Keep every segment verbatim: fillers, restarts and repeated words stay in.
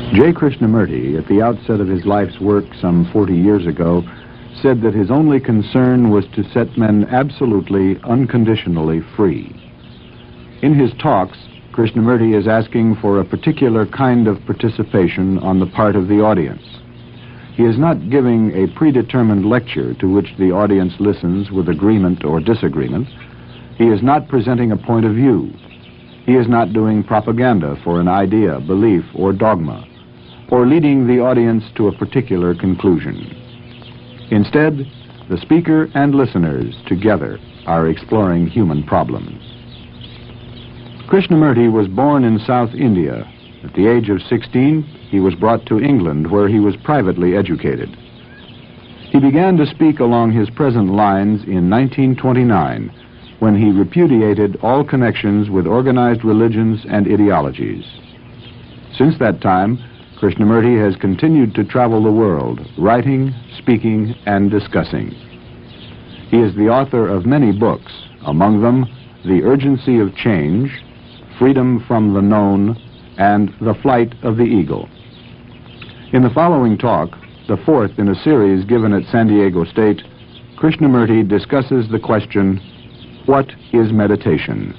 J. Krishnamurti, at the outset of his life's work some forty years ago, said that his only concern was to set men absolutely, unconditionally free. In his talks, Krishnamurti is asking for a particular kind of participation on the part of the audience. He is not giving a predetermined lecture to which the audience listens with agreement or disagreement. He is not presenting a point of view. He is not doing propaganda for an idea, belief, or dogma, or leading the audience to a particular conclusion. Instead, the speaker and listeners together are exploring human problems. Krishnamurti was born in South India. At the age of sixteen, he was brought to England, where he was privately educated. He began to speak along his present lines in nineteen twenty-nine, when he repudiated all connections with organized religions and ideologies. Since that time, Krishnamurti has continued to travel the world, writing, speaking, and discussing. He is the author of many books, among them The Urgency of Change, Freedom from the Known, and The Flight of the Eagle. In the following talk, the fourth in a series given at San Diego State, Krishnamurti discusses the question, what is meditation?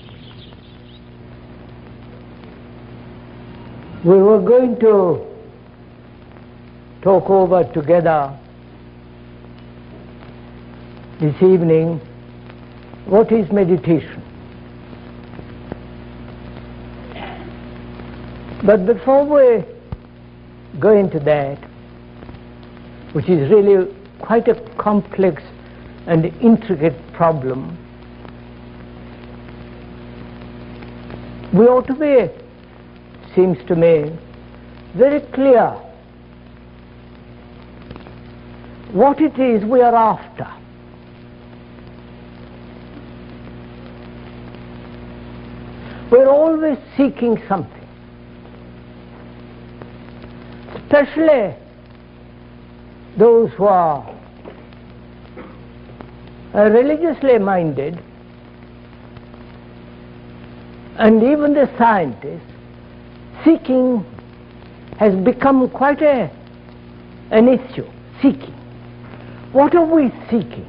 We were going to talk over together this evening what is meditation. But before we go into that, which is really quite a complex and intricate problem, we ought to be, seems to me, very clear what it is we are after. We're always seeking something, especially those who are religiously minded, and even the scientists. Seeking has become quite a, an issue. Seeking. What are we seeking?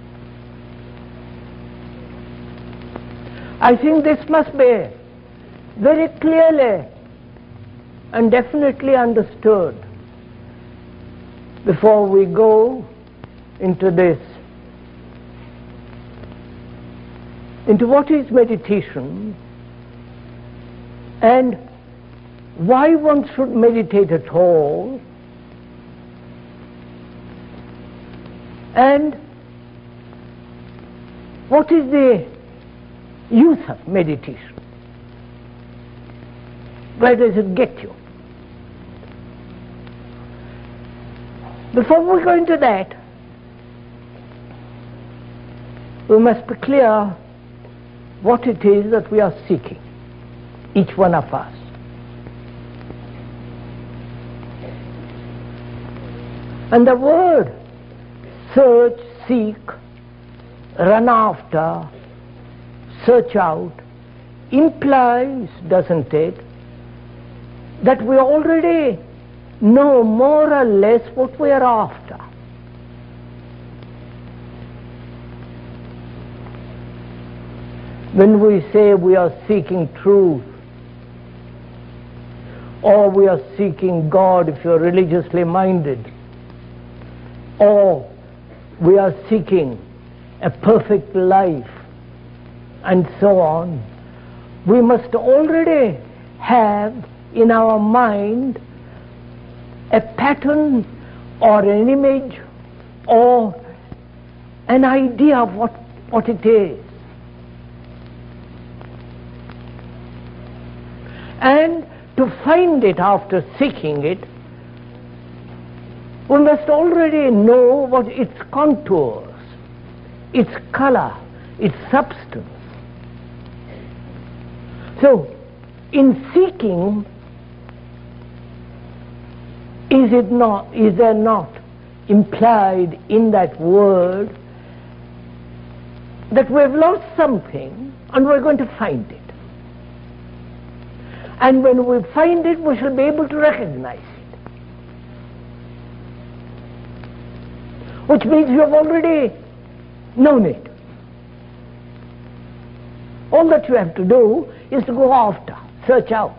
I think this must be very clearly and definitely understood before we go into this, into what is meditation and why one should meditate at all, and what is the use of meditation? Where does it get you? Before we go into that, we must be clear what it is that we are seeking, each one of us. And the word search, seek, run after, search out implies, doesn't it, that we already know more or less what we are after. When we say we are seeking truth, or we are seeking God if you are religiously minded, or we are seeking a perfect life, and so on, we must already have in our mind a pattern or an image or an idea of what, what it is. And to find it after seeking it, we must already know what its contours, its color, its substance. So, in seeking, is it not, is there not implied in that word that we've lost something and we're going to find it? And when we find it, we shall be able to recognize it. Which means you have already known it. All that you have to do is to go after, search out.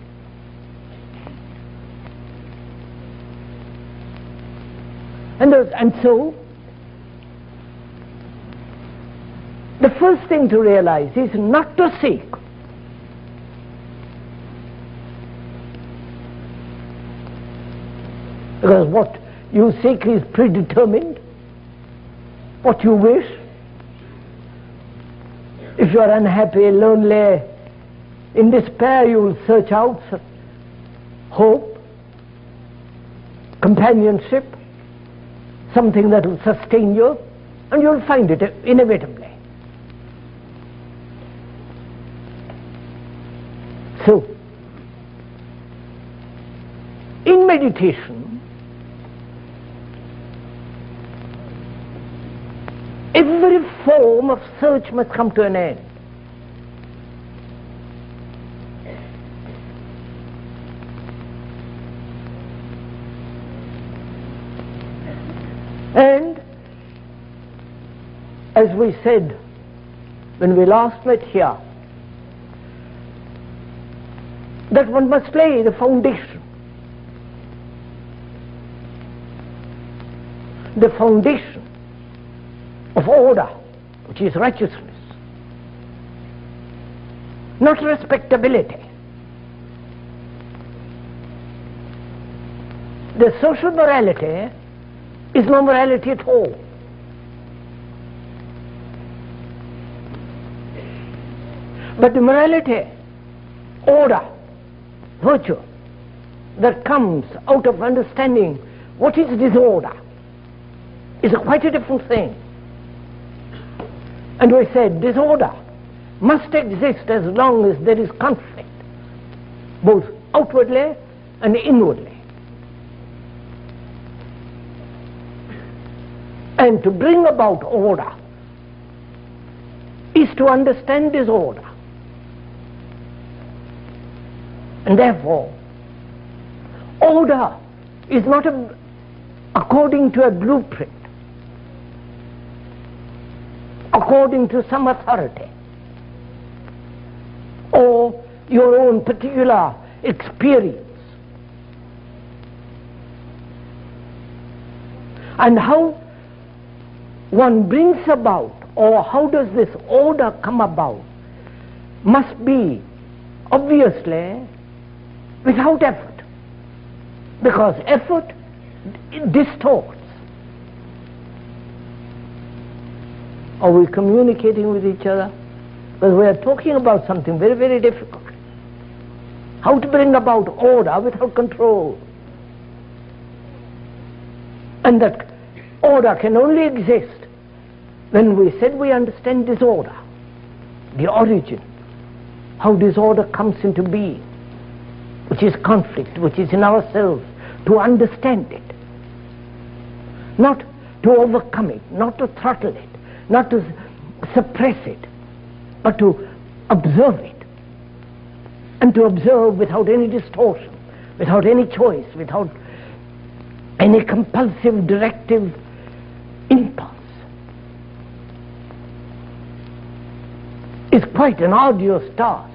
And, those, and so, the first thing to realize is not to seek. Because what you seek is predetermined, what you wish. If you are unhappy, lonely, in despair, you will search out hope, companionship, something that will sustain you, and you will find it inevitably. So, in meditation, every form of search must come to an end. And as we said when we last met here, that one must lay the foundation. The foundation of order, which is righteousness, not respectability. The social morality is no morality at all. But the morality, order, virtue that comes out of understanding what is disorder is quite a different thing. And we said disorder must exist as long as there is conflict, both outwardly and inwardly. And to bring about order is to understand disorder. And therefore, order is not a, according to a blueprint, according to some authority, or your own particular experience. And how one brings about, or how does this order come about, must be obviously without effort, because effort distorts. Are we communicating with each other? Because we are talking about something very, very difficult. How to bring about order without control. And that order can only exist when we said we understand disorder, the origin, how disorder comes into being, which is conflict, which is in ourselves, to understand it. Not to overcome it, not to throttle it, not to suppress it, but to observe it. And to observe without any distortion, without any choice, without any compulsive directive impulse, is quite an arduous task.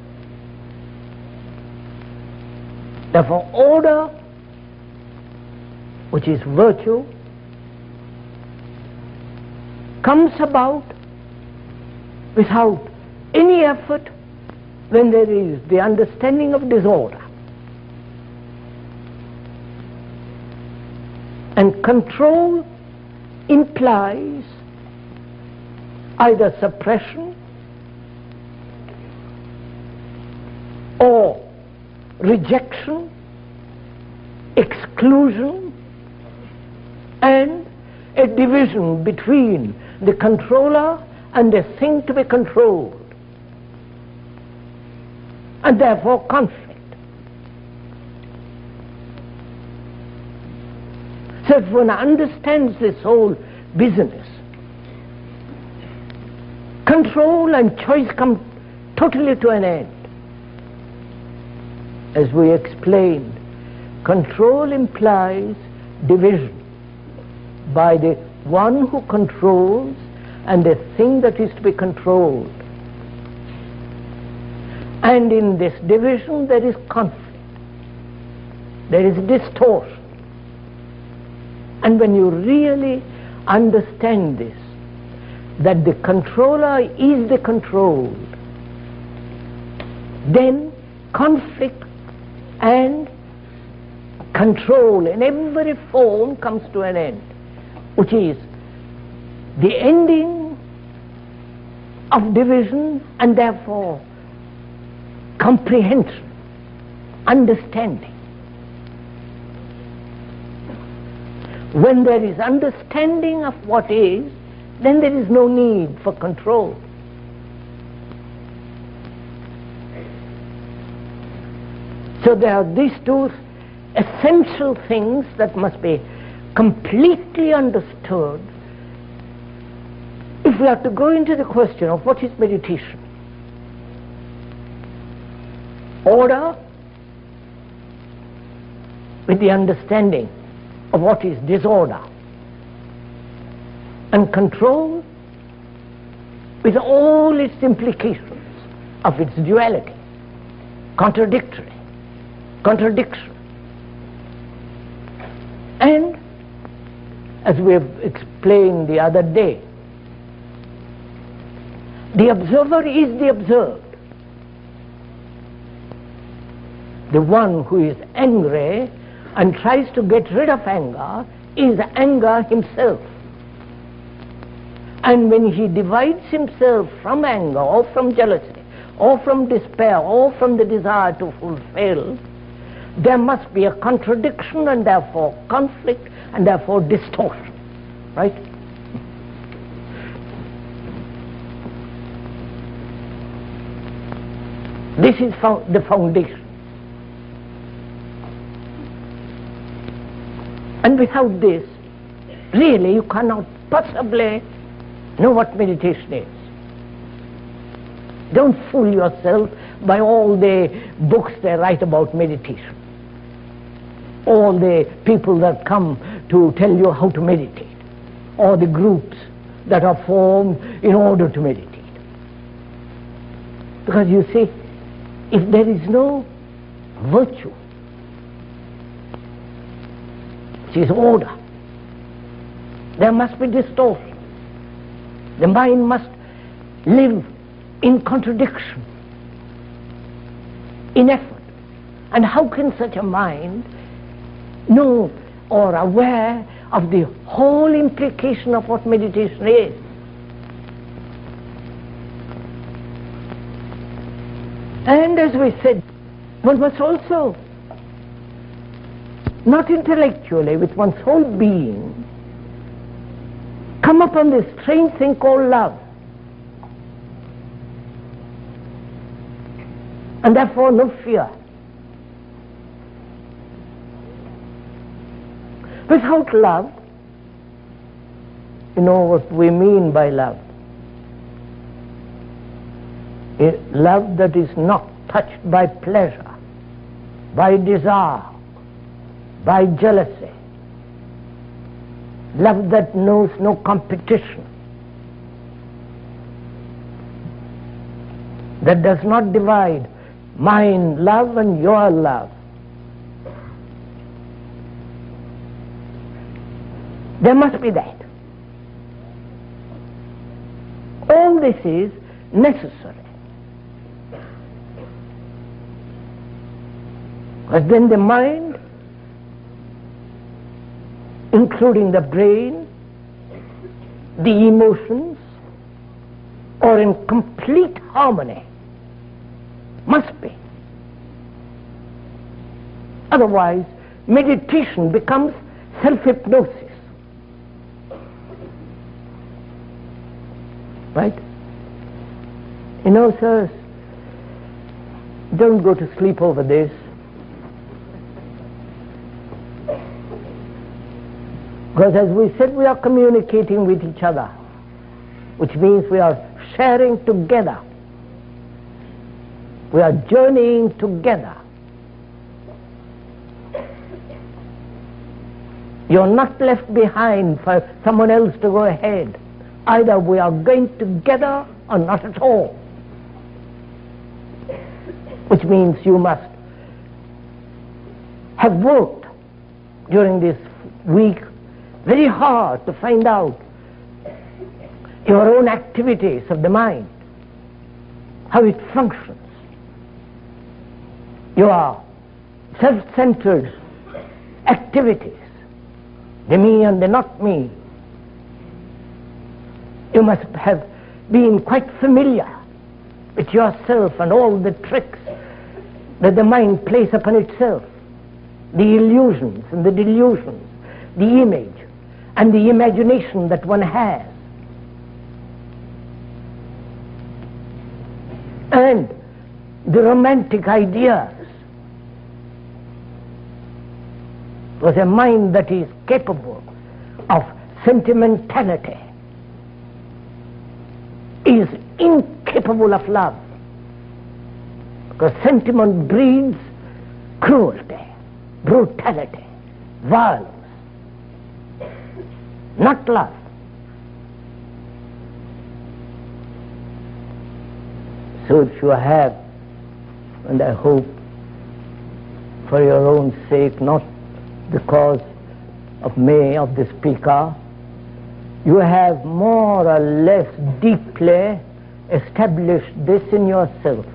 Therefore, order, which is virtue, comes about without any effort when there is the understanding of disorder. And control implies either suppression or rejection, exclusion, and a division between the controller and the thing to be controlled, and therefore conflict. So if one understands this whole business, control and choice come totally to an end. as we explained, control implies division by the one who controls and the thing that is to be controlled. And in this division there is conflict, there is distortion. And when you really understand this, that the controller is the controlled, then conflict and control in every form comes to an end, which is the ending of division and therefore comprehension, understanding. When there is understanding of what is, then there is no need for control. So there are these two essential things that must be completely understood if we have to go into the question of what is meditation. Order with the understanding of what is disorder, and control with all its implications of its duality, contradictory, contradiction. And as we have explained the other day, the observer is the observed. The one who is angry and tries to get rid of anger is anger himself. And when he divides himself from anger or from jealousy or from despair or from the desire to fulfill, there must be a contradiction and therefore conflict and therefore distortion, right? This is the foundation. And without this, really you cannot possibly know what meditation is. Don't fool yourself by all the books they write about meditation, all the people that come to tell you how to meditate, or the groups that are formed in order to meditate. Because you see, if there is no virtue, which is order, there must be distortion. The mind must live in contradiction, in effort. And how can such a mind know or aware of the whole implication of what meditation is? And as we said, one must also, not intellectually, with one's whole being, come upon this strange thing called love. And therefore no fear. Without love, you know what we mean by love. A love that is not touched by pleasure, by desire, by jealousy. Love that knows no competition, that does not divide mine love and your love. There must be that. All this is necessary. But then the mind, including the brain, the emotions, are in complete harmony. Must be. Otherwise, meditation becomes self-hypnosis. Right? You know, sirs, don't go to sleep over this. Because as we said, we are communicating with each other, which means we are sharing together. We are journeying together. You're not left behind for someone else to go ahead. Either we are going together or not at all. Which means you must have worked during this week very hard to find out your own activities of the mind, how it functions. Your self-centered activities, the me and the not me. You must have been quite familiar with yourself and all the tricks that the mind plays upon itself, the illusions and the delusions, the image and the imagination that one has. And the romantic ideas. Was a mind that is capable of sentimentality, is incapable of love, because sentiment breeds cruelty, brutality, violence, not love. So if you have, and I hope for your own sake, not because of me, of the speaker, you have more or less deeply established this in yourself.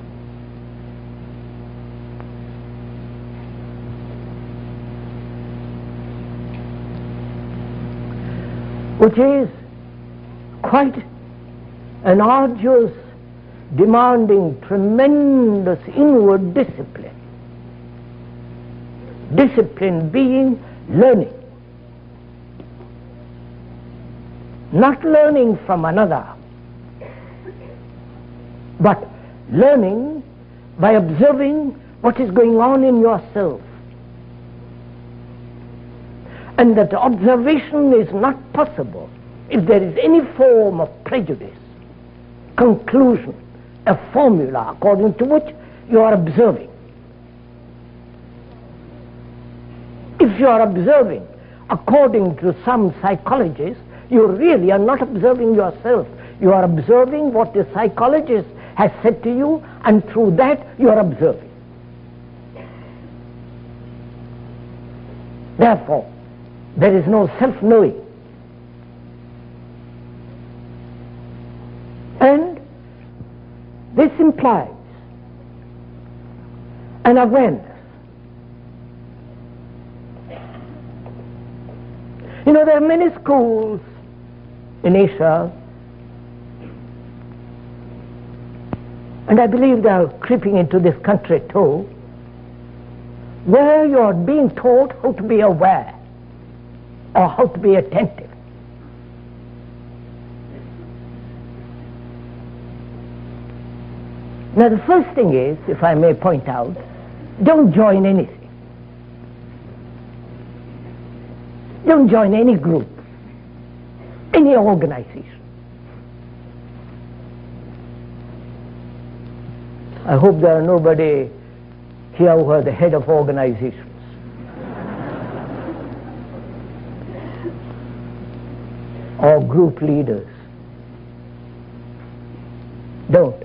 Which is quite an arduous, demanding tremendous inward discipline. Discipline being learning. Not learning from another, but learning by observing what is going on in yourself. And that observation is not possible if there is any form of prejudice, conclusion, a formula according to which you are observing. If you are observing according to some psychologist, you really are not observing yourself. You are observing what the psychologist has said to you, and through that you are observing. Therefore, there is no self-knowing. And this implies an awareness. You know, there are many schools in Asia, and I believe they are creeping into this country too, where you are being taught how to be aware or how to be attentive. Now the first thing is, if I may point out, don't join anything. Don't join any group, any organization. I hope there are nobody here who are the head of organizations. Or group leaders. Don't.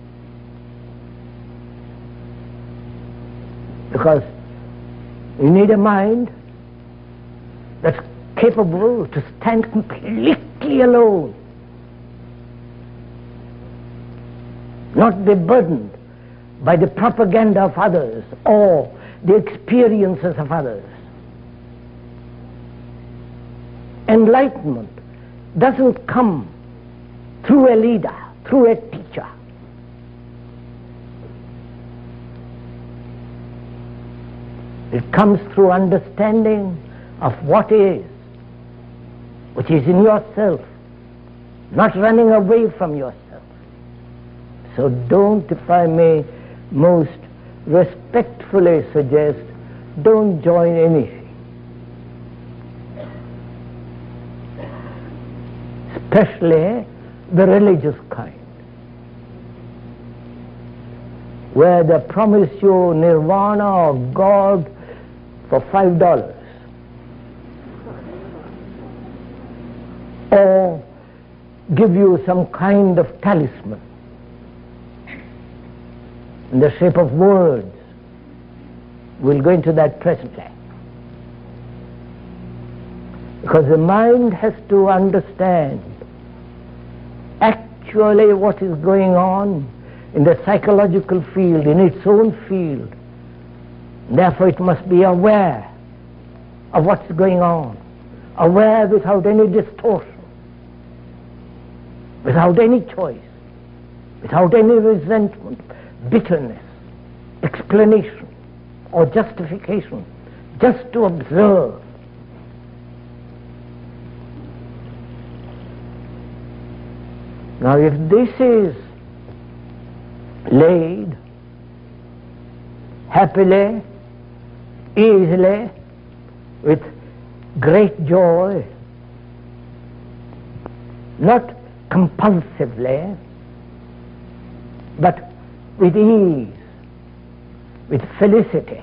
Because you need a mind that's capable to stand completely alone, not be burdened by the propaganda of others or the experiences of others. Enlightenment doesn't come through a leader, through a teacher. It comes through understanding of what is, which is in yourself, not running away from yourself. So don't, if I may most respectfully suggest, don't join anything. Especially the religious kind, where they promise you nirvana or God for five dollars. give you some kind of talisman in the shape of words. We'll go into that presently. Because the mind has to understand actually what is going on in the psychological field, in its own field. Therefore it must be aware of what's going on, aware without any distortion, without any choice, without any resentment, bitterness, explanation or justification, just to observe. Now if this is laid happily, easily, with great joy, not compulsively, but with ease, with felicity,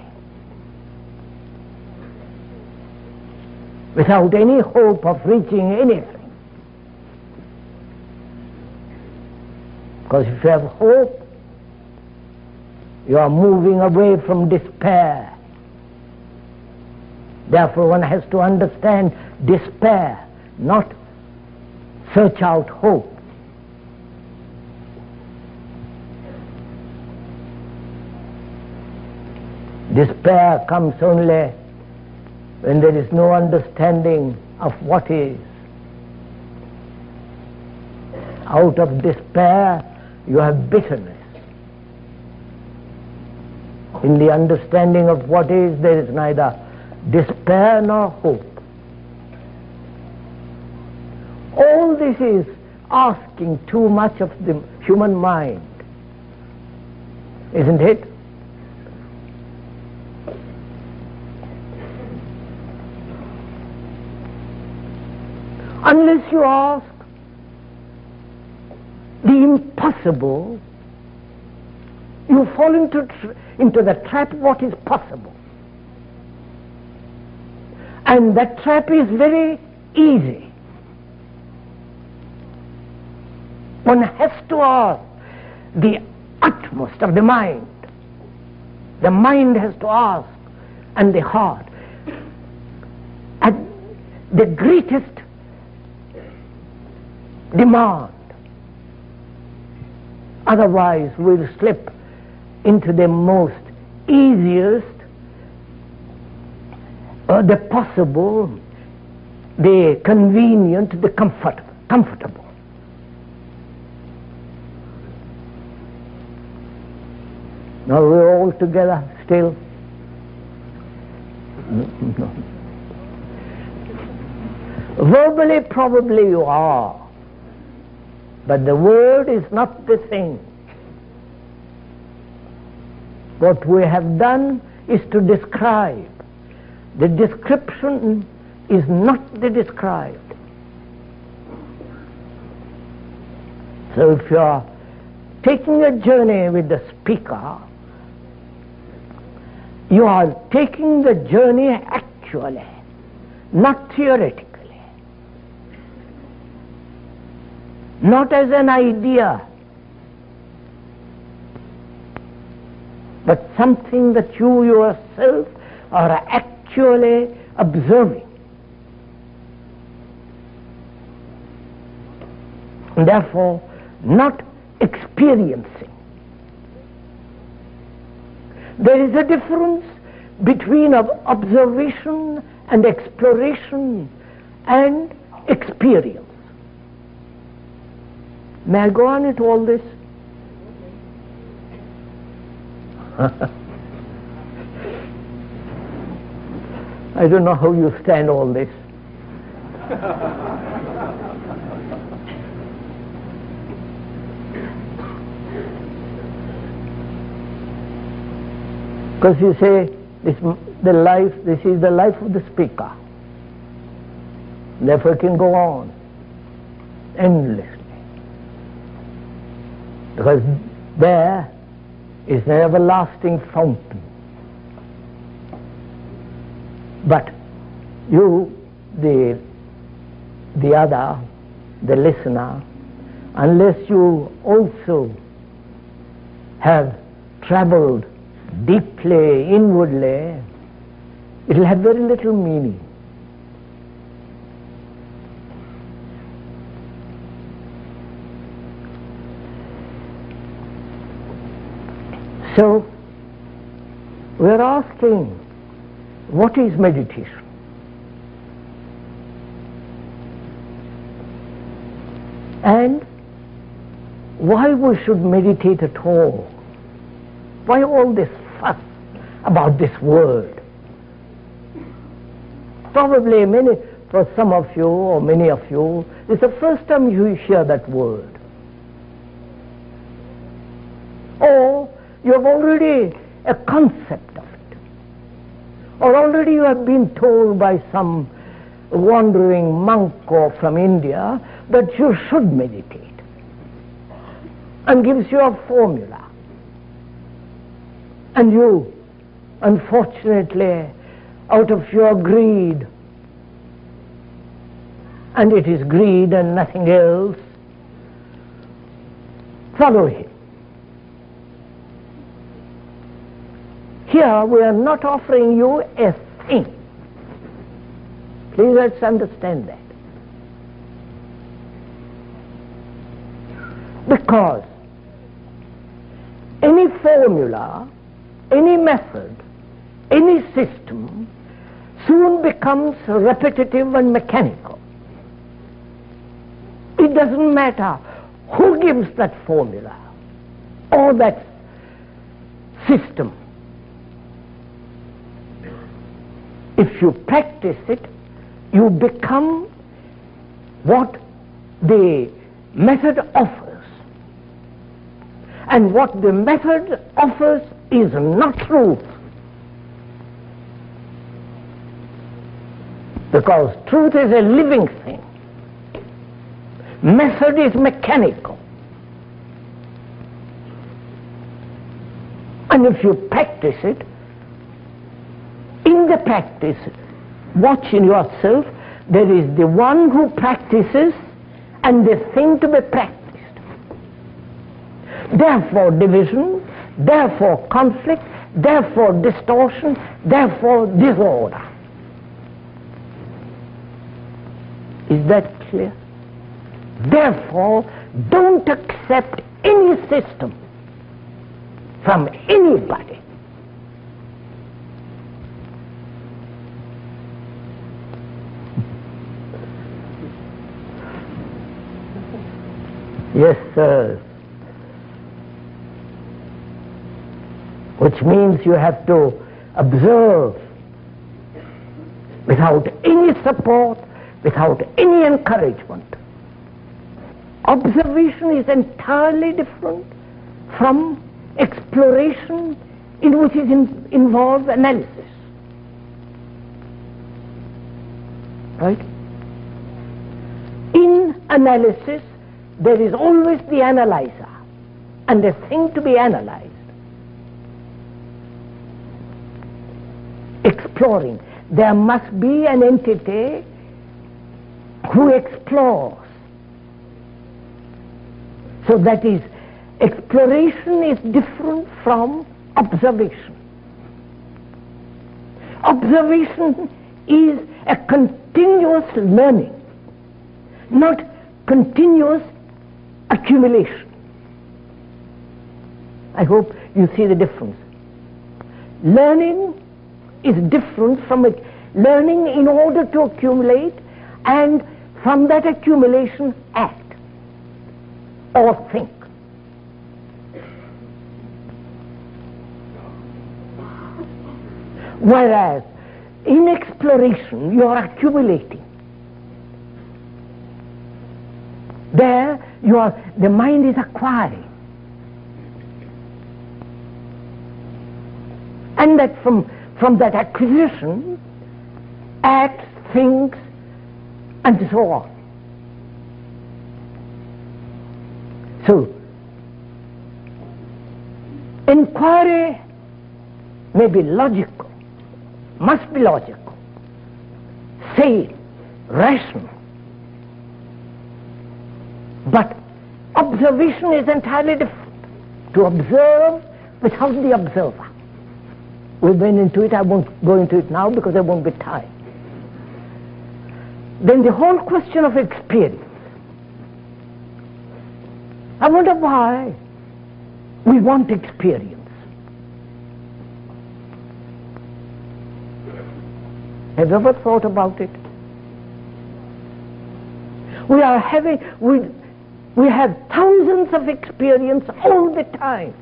without any hope of reaching anything. Because if you have hope, you are moving away from despair. Therefore one has to understand despair, not search out hope. Despair comes only when there is no understanding of what is. Out of despair you have bitterness. In the understanding of what is, there is neither despair nor hope. All this is asking too much of the human mind, isn't it? Unless you ask the impossible, you fall into, tr- into the trap of what is possible. And that trap is very easy. One has to ask the utmost of the mind. The mind has to ask, and the heart. At the greatest demand. Otherwise we'll slip into the most easiest, uh, the possible, the convenient, the comfort, comfortable. Now we're all together still. No. Verbally probably you are, but the word is not the thing. What we have done is to describe. The description is not the described. So if you are taking a journey with the speaker, you are taking the journey actually, not theoretically, not as an idea, but something that you yourself are actually observing. And therefore, not experiencing. There is a difference between observation and exploration and experience. May I go on into all this? I don't know how you stand all this. Because you say, this, the life, this is the life of the speaker. Therefore it can go on endlessly. Because there is an everlasting fountain. But you, the, the other, the listener, unless you also have traveled deeply, inwardly, it will have very little meaning. So, we are asking, what is meditation? And why we should meditate at all? Why all this fuss about this word? Probably many, for some of you or many of you, it's the first time you hear that word. Or you have already a concept of it. Or already you have been told by some wandering monk or from India that you should meditate, and gives you a formula. And you, unfortunately, out of your greed, and it is greed and nothing else, follow him. Here we are not offering you a thing. Please let's understand that. Because any formula, any method, any system soon becomes repetitive and mechanical. It doesn't matter who gives that formula or that system. If you practice it, you become what the method offers. And what the method offers is not truth. Because truth is a living thing. Method is mechanical. And if you practice it, in the practice, watch in yourself, there is the one who practices and the thing to be practiced. Therefore division, therefore conflict, therefore distortion, therefore disorder. Is that clear? Therefore, don't accept any system from anybody. Yes, sir. Which means you have to observe without any support, without any encouragement. Observation is entirely different from exploration, in which is in, involved analysis. Right? In analysis, there is always the analyzer and the thing to be analyzed. Exploring, there must be an entity who explores. So that is, exploration is different from observation. Observation is a continuous learning, not continuous accumulation. I hope you see the difference. Learning is different from it. Learning in order to accumulate, and from that accumulation act or think. Whereas in exploration you are accumulating. There you are, the mind is acquiring. And that from, from that acquisition acts, thinks, and so on. So, inquiry may be logical, must be logical, sane, rational. But Observation is entirely different. To observe without the observer. We went into it, I won't go into it now because there won't be time. Then the whole question of experience. I wonder why we want experience. Have you ever thought about it? We are having, we, we have thousands of experience all the time,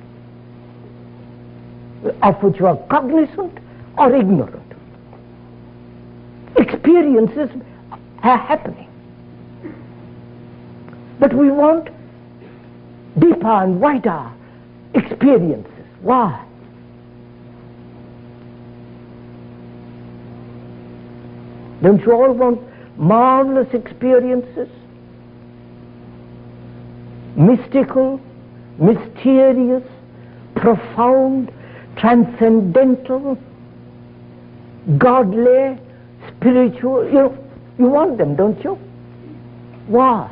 of which you are cognizant or ignorant. Experiences are happening. But we want deeper and wider experiences. Why? Don't you all want marvelous experiences? Mystical, mysterious, profound, transcendental, godly, spiritual. You know, you want them, don't you? Why?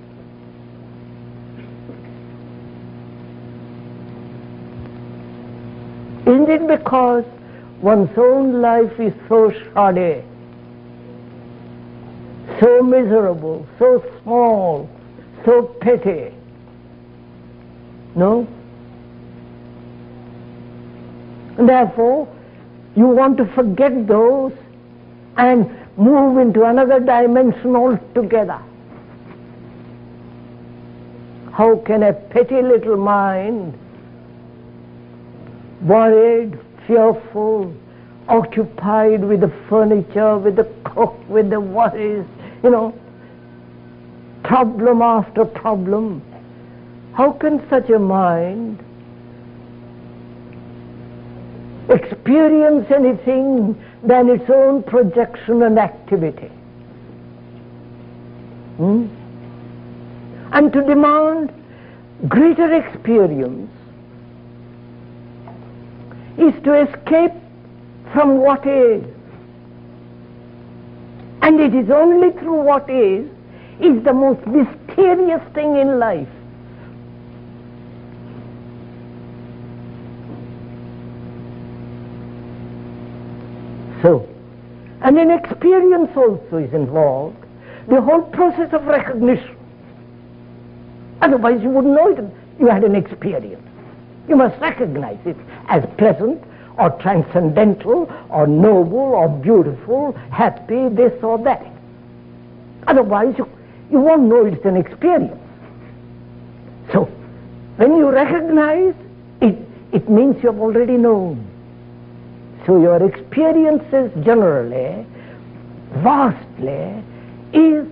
Isn't it because one's own life is so shoddy, so miserable, so small, so petty? No? And therefore, you want to forget those and move into another dimension altogether. How can a petty little mind, worried, fearful, occupied with the furniture, with the cook, with the worries, you know, problem after problem, how can such a mind experience anything than its own projection and activity? Hmm? And to demand greater experience is to escape from what is. And it is only through what is, is the most mysterious thing in life. So, and an experience also is involved, the whole process of recognition. Otherwise you wouldn't know it, you had an experience. You must recognize it as pleasant or transcendental or noble or beautiful, happy, this or that. Otherwise you, you won't know it's an experience. So, when you recognize it, it means you have already known. So your experiences generally, vastly, is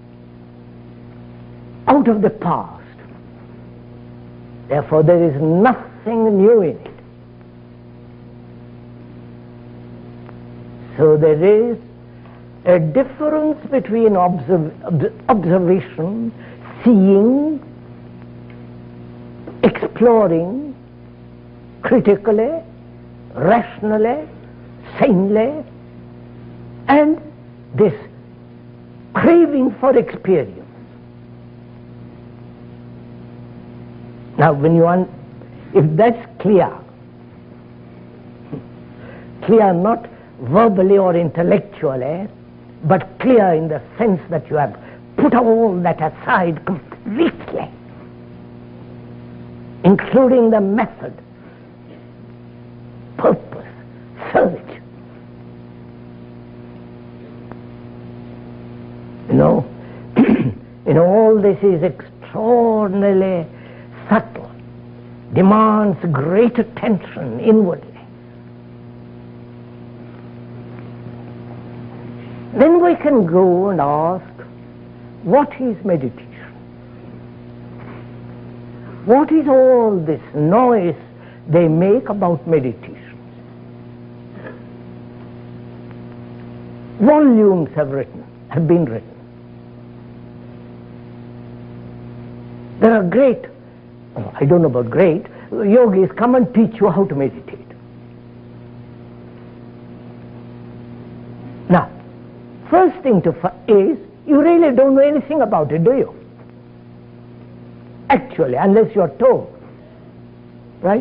out of the past. Therefore there is nothing new in it. So there is a difference between observ observation, seeing, exploring, critically, rationally, sanely, and this craving for experience. Now when you want, if that's clear, clear not verbally or intellectually, but clear in the sense that you have put all that aside completely, including the method, purpose, search. You know, you know, all this is extraordinarily subtle, demands great attention inwardly. Then we can go and ask, what is meditation? What is all this noise they make about meditation? Volumes have written, have been written. There are great, oh, I don't know about great, yogis come and teach you how to meditate. Now, first thing to is, you really don't know anything about it, do you? actually, unless you're told. Right?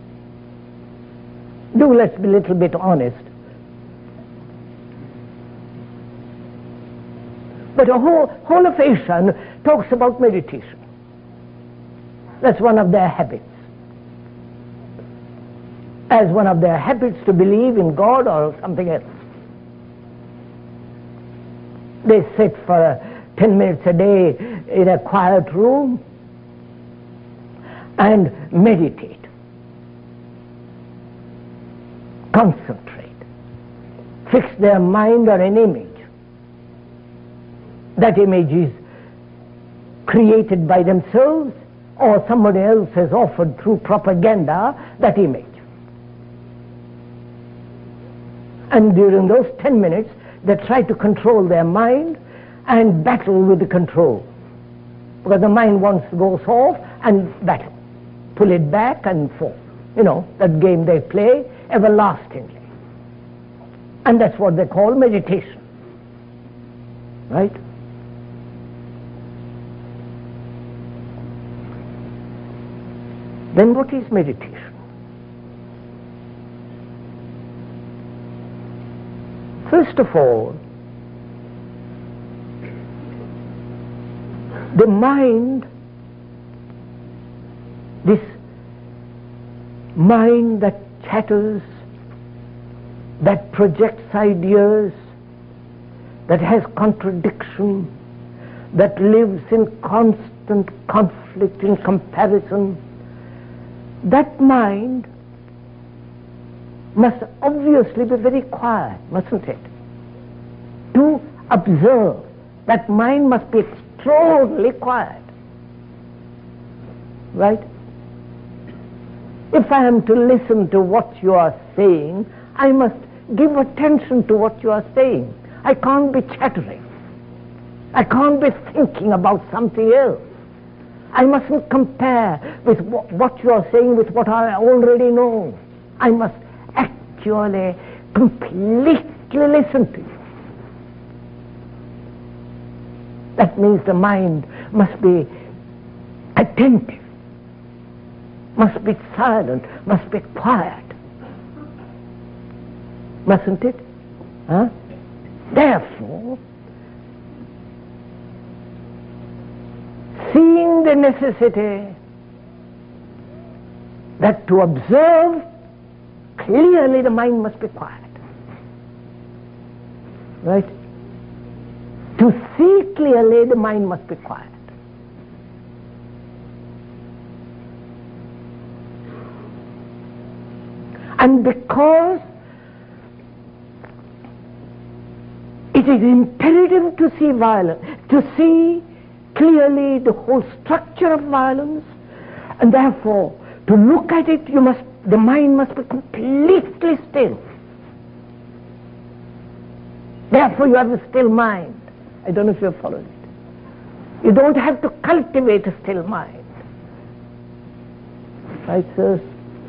Do let's be a little bit honest. But the whole, whole of Asia talks about meditation. That's one of their habits. As one of their habits to believe in God or something else. They sit for uh, ten minutes a day in a quiet room and meditate. Concentrate. Fix their mind on an image. That image is created by themselves or somebody else has offered through propaganda that image. And during those ten minutes, they try to control their mind and battle with the control. Because the mind wants to go off and battle. Pull it back and fall. You know, that game they play everlastingly. And that's what they call meditation. Right? Then what is meditation? First of all, the mind, this mind that chatters, that projects ideas, that has contradiction, that lives in constant conflict, in comparison, that mind must obviously be very quiet, mustn't it? To observe, that mind must be extraordinarily quiet. Right? If I am to listen to what you are saying, I must give attention to what you are saying. I can't be chattering. I can't be thinking about something else. I mustn't compare with what you are saying with what I already know. I must actually completely listen to you. That means the mind must be attentive, must be silent, must be quiet. Mustn't it? Huh? Therefore, seeing the necessity that to observe clearly the mind must be quiet. Right? To see clearly the mind must be quiet. And because it is imperative to see violence, to see clearly the whole structure of violence, and therefore to look at it, you must, the mind must be completely still. Therefore you have a still mind. I don't know if you have followed it. You don't have to cultivate a still mind. Right, sirs?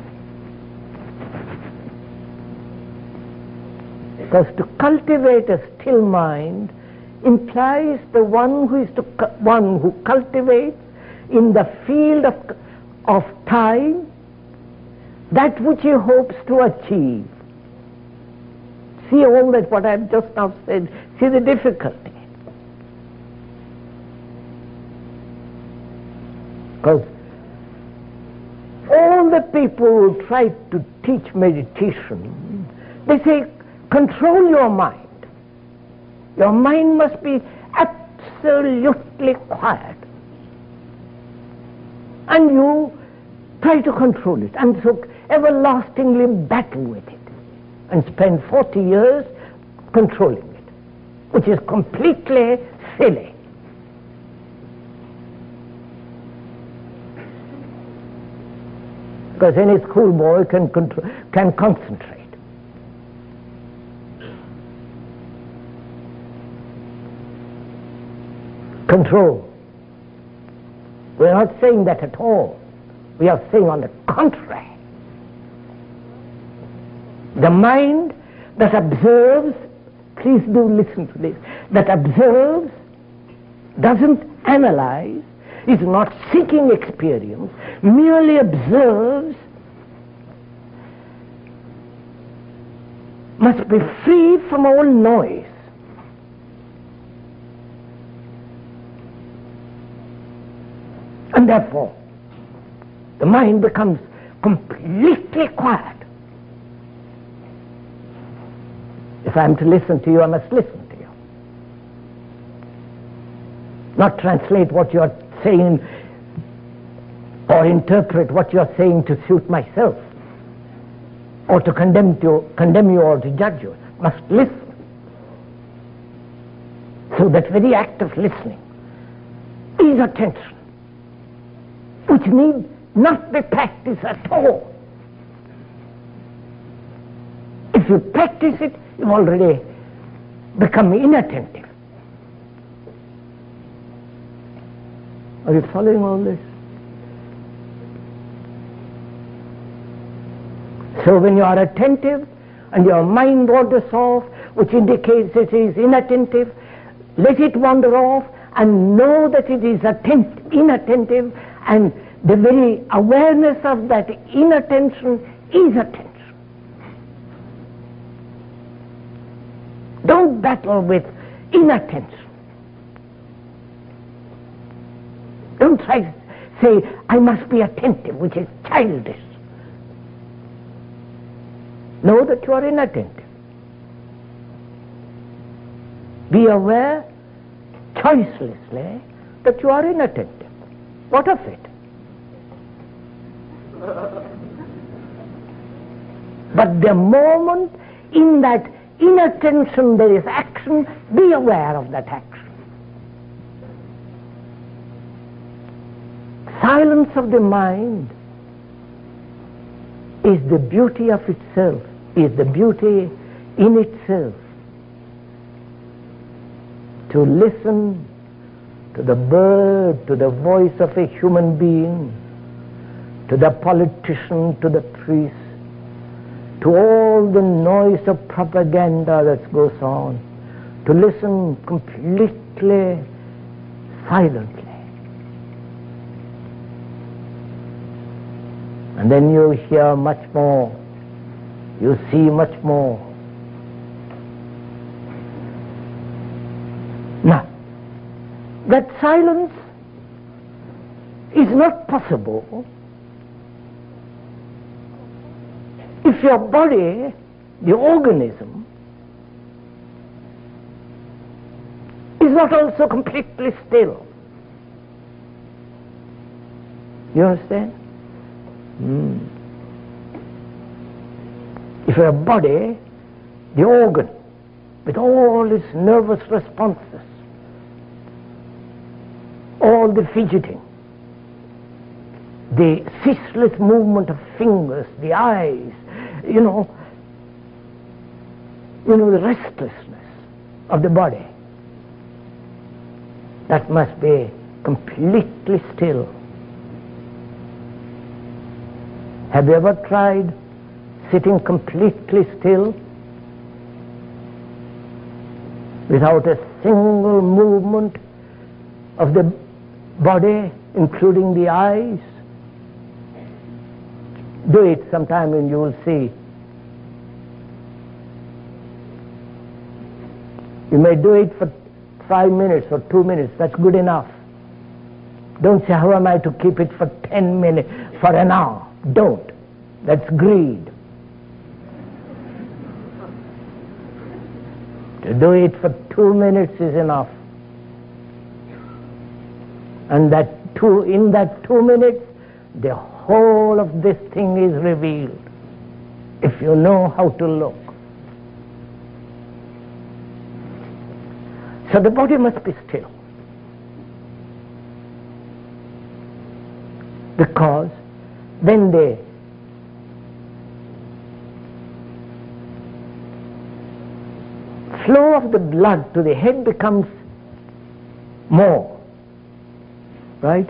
Because to cultivate a still mind implies the one who is to one who cultivates in the field of, of time that which he hopes to achieve. See all that what I have just now said. See the difficulty. Because all the people who try to teach meditation, they say, control your mind. Your mind must be absolutely quiet. And you try to control it, and so everlastingly battle with it, and spend forty years controlling it, which is completely silly. Because any schoolboy can control, can concentrate. Control. We are not saying that at all. We are saying on the contrary. The mind that observes, please do listen to this, that observes, doesn't analyze, is not seeking experience, merely observes, must be free from all noise. And therefore, the mind becomes completely quiet. If I am to listen to you, I must listen to you. Not translate what you are saying or interpret what you are saying to suit myself, or to condemn you, condemn you or to judge you. Must listen. So that very act of listening is attention, which need not be practiced at all. If you practice it, you've already become inattentive. Are you following all this? So when you are attentive and your mind wanders off, which indicates it is inattentive, let it wander off and know that it is attent- inattentive, and the very awareness of that inattention is attention. Don't battle with inattention. Don't try to say, I must be attentive, which is childish. Know that you are inattentive. Be aware, choicelessly, that you are inattentive. What of it? But the moment in that inattention there is action, be aware of that action. Silence of the mind is the beauty of itself, is the beauty in itself. To listen to the bird, to the voice of a human being, to the politician, to the priest, to all the noise of propaganda that goes on, to listen completely silently. And then you hear much more, you see much more. Now, that silence is not possible if your body, the organism, is not also completely still. You understand? Mm. If your body, the organ, with all its nervous responses, all the fidgeting, the ceaseless movement of fingers, the eyes, you know, you know, the restlessness of the body, that must be completely still. Have you ever tried sitting completely still without a single movement of the body, including the eyes? Do it sometime and you will see. You may do it for five minutes or two minutes, that's good enough. Don't say, how am I to keep it for ten minutes, for an hour? Don't. That's greed. To do it for two minutes is enough. And that two, in that two minutes, the whole of this thing is revealed, if you know how to look. So the body must be still, because then the flow of the blood to the head becomes more, right?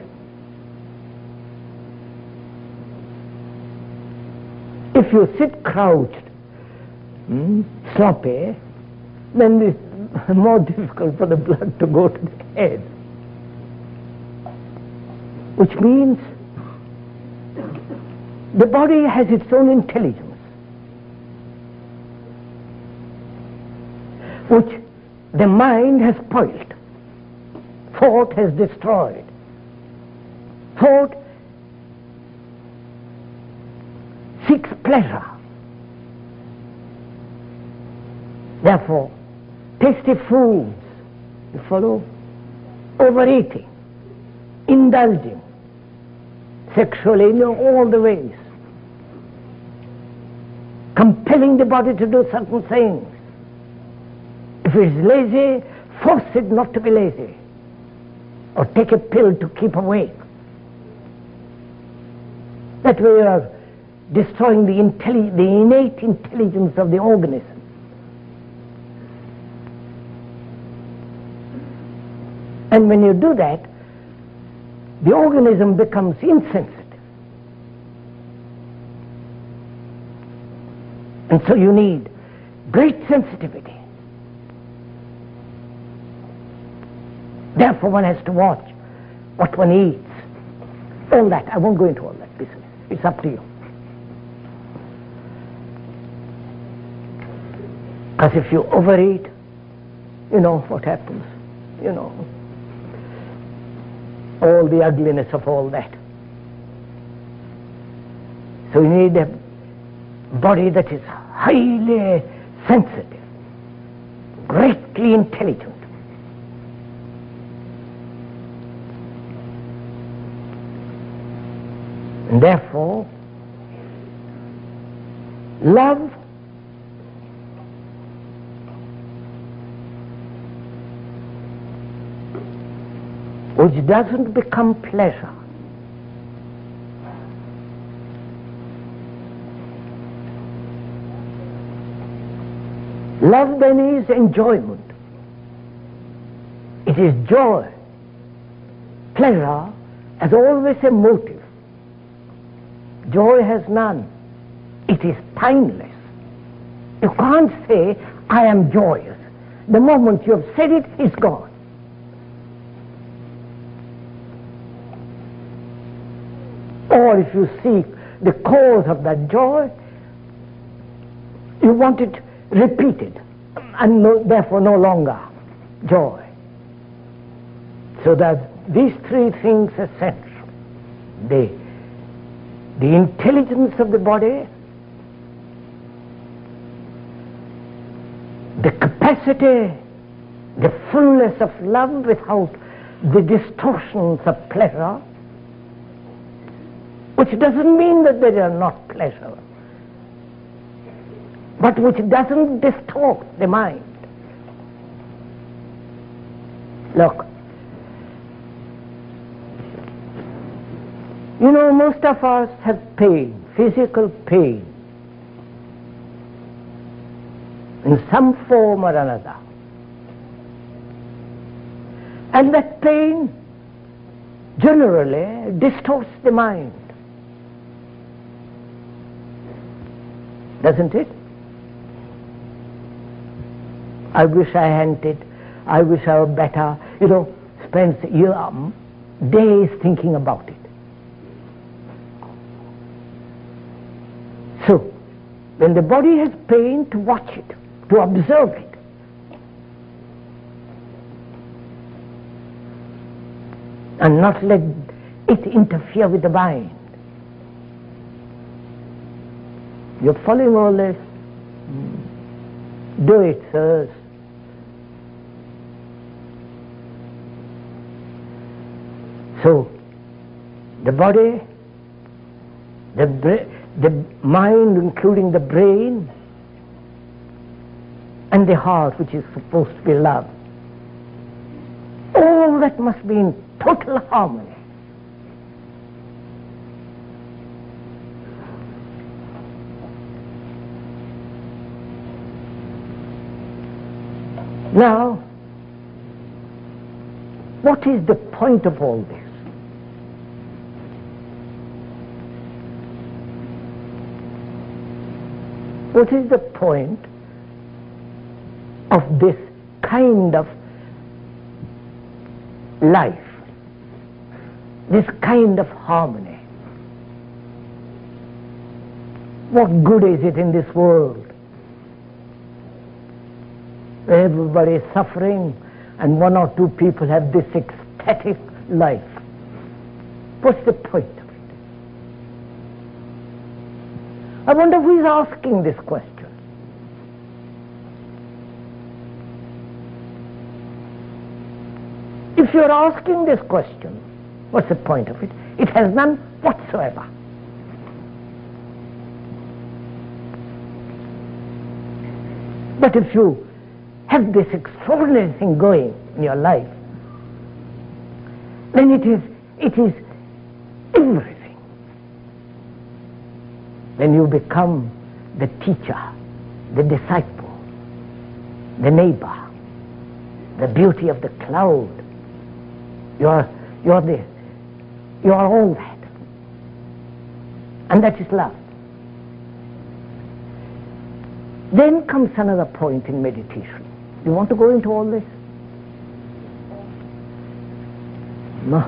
If you sit crouched, hmm, sloppy, then it's more difficult for the blood to go to the head. which means the body has its own intelligence, which the mind has spoiled. Thought has destroyed. Thought seeks pleasure. Therefore, tasty foods, you follow, overeating, indulging, sexually, you know, all the ways, compelling the body to do certain things. If it is lazy, force it not to be lazy, or take a pill to keep awake. That way you are destroying the, intelli- the innate intelligence of the organism. And when you do that, the organism becomes insensitive. And so you need great sensitivity. Therefore one has to watch what one eats. All that. I won't go into all that business. It's up to you. Because if you overeat, you know what happens. You know. All the ugliness of all that. So you need a body that is highly sensitive, greatly intelligent. And therefore, love which doesn't become pleasure love then is enjoyment. It is joy. Pleasure has always a motive. Joy has none. It is timeless. You can't say, I am joyous. The moment you have said it, it's gone. Or if you seek the cause of that joy, you want it repeated, and no, therefore no longer joy. So that these three things are essential. The, the intelligence of the body, the capacity, the fullness of love without the distortions of pleasure, which doesn't mean that there are not pleasure, but which doesn't distort the mind. Look, you know, most of us have pain, physical pain, in some form or another. And that pain generally distorts the mind. Doesn't it? I wish I hadn't it. I wish I were better. You know, spends year, um, days thinking about it. So, when the body has pain, to watch it, to observe it. And not let it interfere with the mind. You're following all this? Do it, sirs. So, the body, the, the mind, including the brain, and the heart, which is supposed to be love, all that must be in total harmony. Now, what is the point of all this? What is the point of this kind of life? this kind of harmony. What good is it in this world where everybody is suffering and one or two people have this ecstatic life? What's the point of it? I wonder who is asking this question. If you're asking this question, what's the point of it? It has none whatsoever. But if you have this extraordinary thing going in your life, then it is, it is everything. Then you become the teacher, the disciple, the neighbor, the beauty of the cloud. You're, you're the, you're all that. And that is love. Then comes another point in meditation. You want to go into all this? No.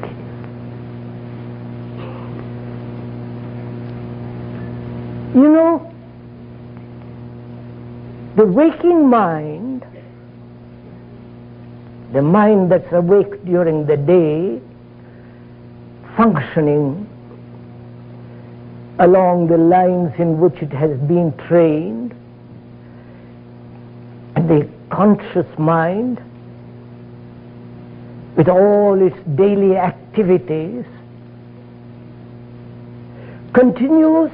You know, the waking mind, the mind that's awake during the day, functioning along the lines in which it has been trained, and the conscious mind, with all its daily activities, continues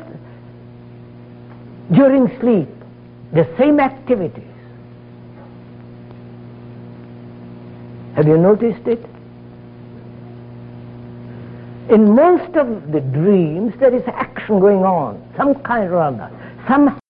during sleep the same activities. Have you noticed it? In most of the dreams there is action going on, some kind or other, some